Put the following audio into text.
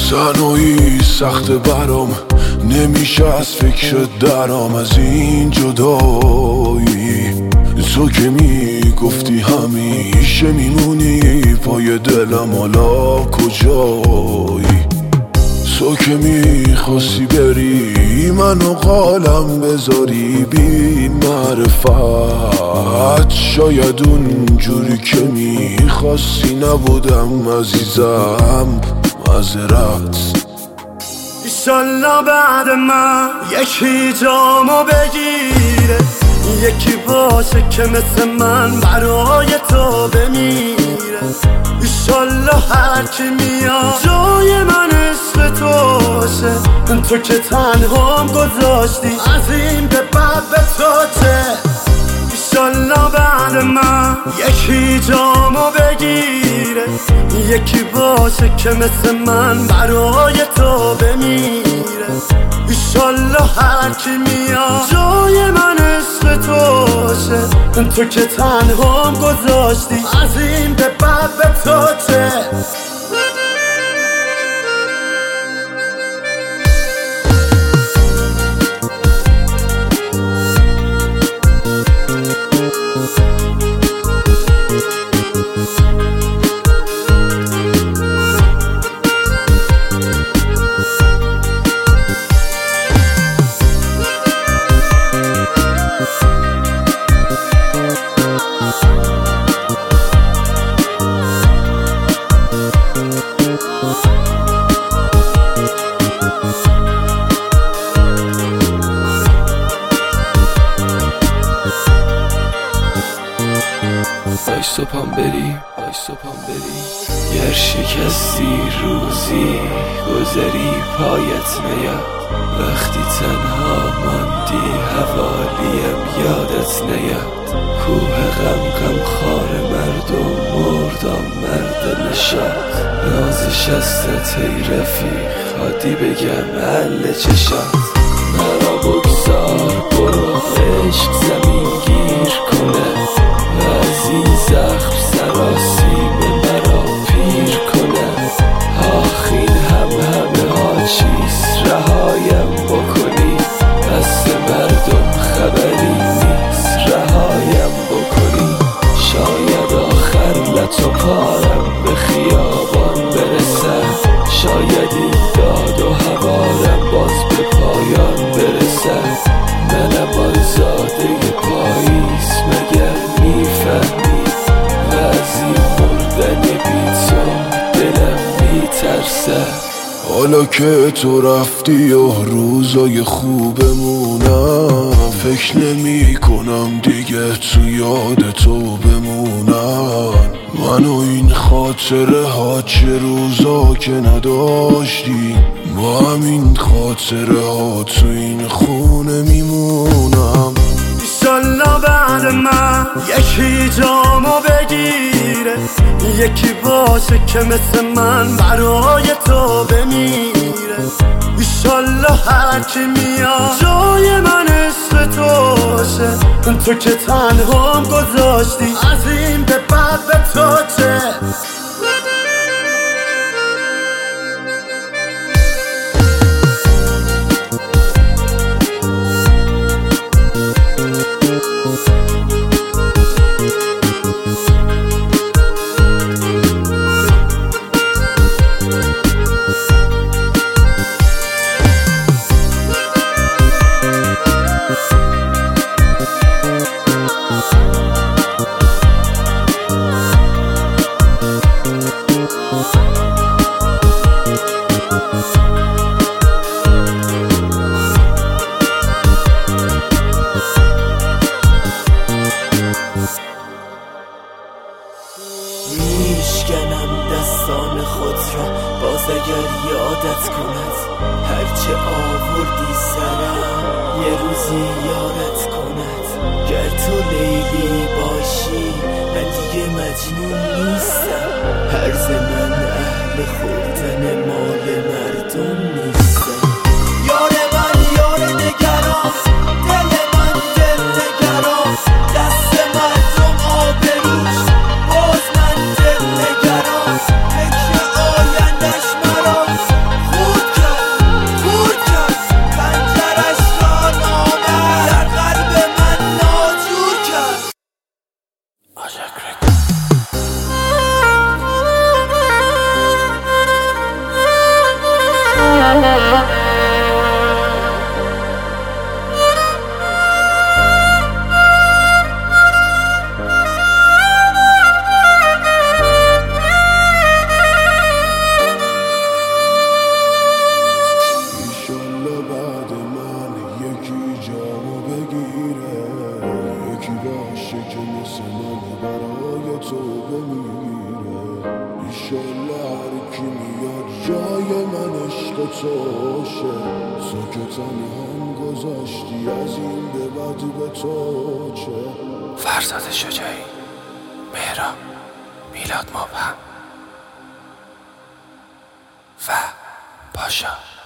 تنهایی سخت برام، نمیشه از فکر درام از این جدایی. تو که میگفتی همیشه میمونی پای دلم، حالا کجایی؟ تو که میخواستی بری منو قالم بذاری بی معرفت، شاید اونجوری که میخواستی نبودم عزیزم، معذرت. ایشالله بعد من یکی جامو بگیره، یکی باشه که مثل من برای تو بمیره. ایشالله هر کی میاد جای من عشق توشه، تو که تنهام گذاشتی از این به بعد به تو چه. ایشالله بعد من یکی جامو بگیره، یکی باشه که مثل من برای تو بمیره. ایشالله هر کی میاد جای من عشق توشه، تو که تنهام گذاشتی از این به بعد به تو چه. وایسا پام بری گر شکستی روزی گذری پایت نیاد، وقتی تنها ماندی حوالیم یادت نیاد. کوه غم خار مردم مردم مرد نشاد، نازش استت ای رفیق حادی بگم حل چشات. مرا بگذار برو عشق زمین گیر کنه، از این زخم سراسیم مرا پیر کنه. آخین همه ها چیست رهایم بکنی، دست مردم خبری نیست رهایم بکنی. شاید آخر لط و پارم به خیابان برسه، شاید این داد و هوارم باز به پایان برسه. منم آزاده پاییز مگر میفهمی، و از این مردن بی تو دلم میترسه. حالا که تو رفتی و روزای خوبمونم، فکر نمی کنم دیگه تو یاد تو بمونم. من و این خاطره ها چه روزا که نداشتیم، با همین خاطره ها تو این خونه میمونم. ایشالله بعد من یکی جامو بگیره، یکی باشه که مثل من برای تو بمیره. ایشالله هر کی میاد جای من عشق توشه، تو که تنهام گذاشتی از این به بعد به تو چه. میشکنم دستان خود را باز اگر یادت کند، هرچه آوردی سرم یه روزی یادت کند. گر تو لیلی باشی من دیگه مجنون نیستم، هرز من اهل خوردن مال مردم نیستم. یار من یار نگران، دل من دل نگران، دست مردم آبروش باز من دل نگران. فکر آیندش مرا باشه که مثل من برای تو بمیره. ایشالله هر کی میاد جای من عشق توشه. تو که تنهام گذاشتی از این به بعد به تو چه؟ فرزاد شجاعی، مهران، میلاد مبهم و پاشا.